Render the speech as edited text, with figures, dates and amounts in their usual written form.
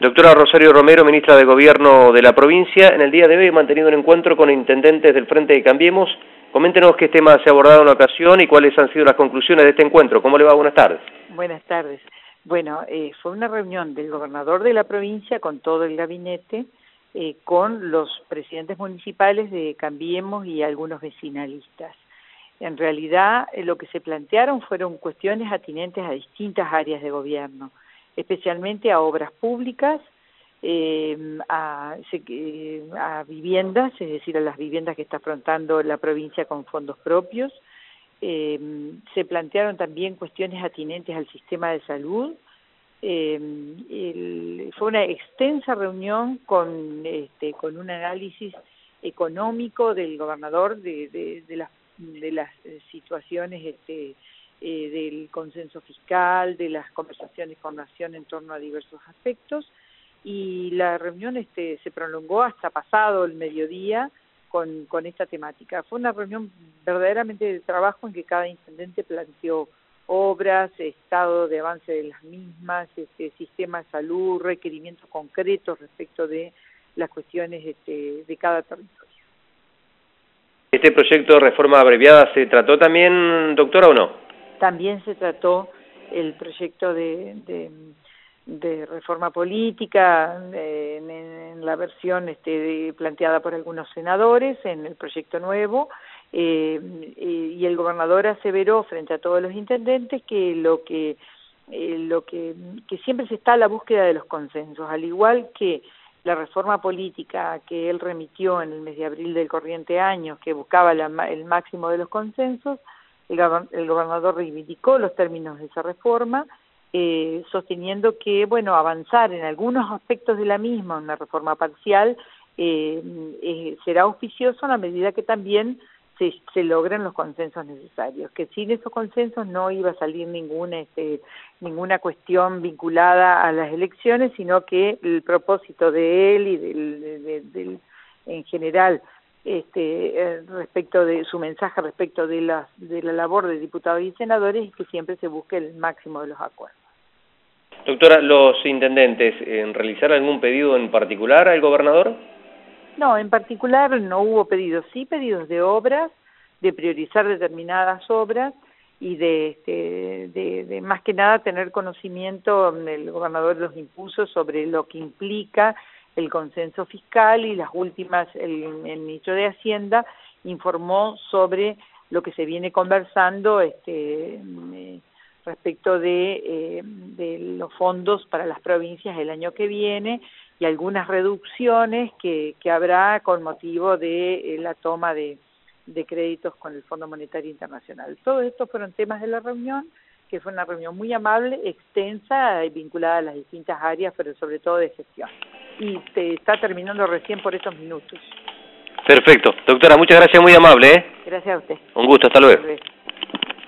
Doctora Rosario Romero, ministra de Gobierno de la provincia, en el día de hoy he mantenido un encuentro con intendentes del Frente de Cambiemos. Coméntenos qué temas se ha abordado en la ocasión y cuáles han sido las conclusiones de este encuentro. ¿Cómo le va? Buenas tardes. Buenas tardes. Bueno, fue una reunión del gobernador de la provincia con todo el gabinete, con los presidentes municipales de Cambiemos y algunos vecinalistas. En realidad, lo que se plantearon fueron cuestiones atinentes a distintas áreas de gobierno, especialmente a obras públicas, a viviendas, es decir, a las viviendas que está afrontando la provincia con fondos propios. Se plantearon también cuestiones atinentes al sistema de salud. Fue una extensa reunión con un análisis económico del gobernador de las situaciones del consenso fiscal, de las conversaciones con Nación en torno a diversos aspectos, y la reunión se prolongó hasta pasado el mediodía con esta temática. Fue una reunión verdaderamente de trabajo en que cada intendente planteó obras, estado de avance de las mismas, sistema de salud, requerimientos concretos respecto de las cuestiones de cada territorio. ¿Este proyecto de reforma abreviada se trató también, doctora, o no? También se trató el proyecto de reforma política en la versión planteada por algunos senadores en el proyecto nuevo, y el gobernador aseveró frente a todos los intendentes que que siempre se está a la búsqueda de los consensos, al igual que la reforma política que él remitió en el mes de abril del corriente año, que buscaba el máximo de los consensos. El gobernador reivindicó los términos de esa reforma, sosteniendo que, bueno, avanzar en algunos aspectos de la misma, una reforma parcial, será auspicioso a la medida que también se logren los consensos necesarios, que sin esos consensos no iba a salir ninguna cuestión vinculada a las elecciones, sino que el propósito de él y en general respecto de su mensaje respecto de la labor de diputados y senadores es que siempre se busque el máximo de los acuerdos. Doctora, ¿los intendentes realizaron algún pedido en particular al gobernador? No, en particular no hubo pedidos, sí pedidos de obras, de priorizar determinadas obras y de más que nada tener conocimiento, el gobernador los impuso sobre lo que implica el consenso fiscal, y las últimas, el ministro de Hacienda informó sobre lo que se viene conversando respecto de los fondos para las provincias el año que viene y algunas reducciones que habrá con motivo de la toma de créditos con el Fondo Monetario Internacional. Todos estos fueron temas de la reunión, que fue una reunión muy amable, extensa y vinculada a las distintas áreas, pero sobre todo de gestión. Y se está terminando recién por estos minutos. Perfecto. Doctora, muchas gracias, muy amable. Gracias a usted. Un gusto, hasta luego.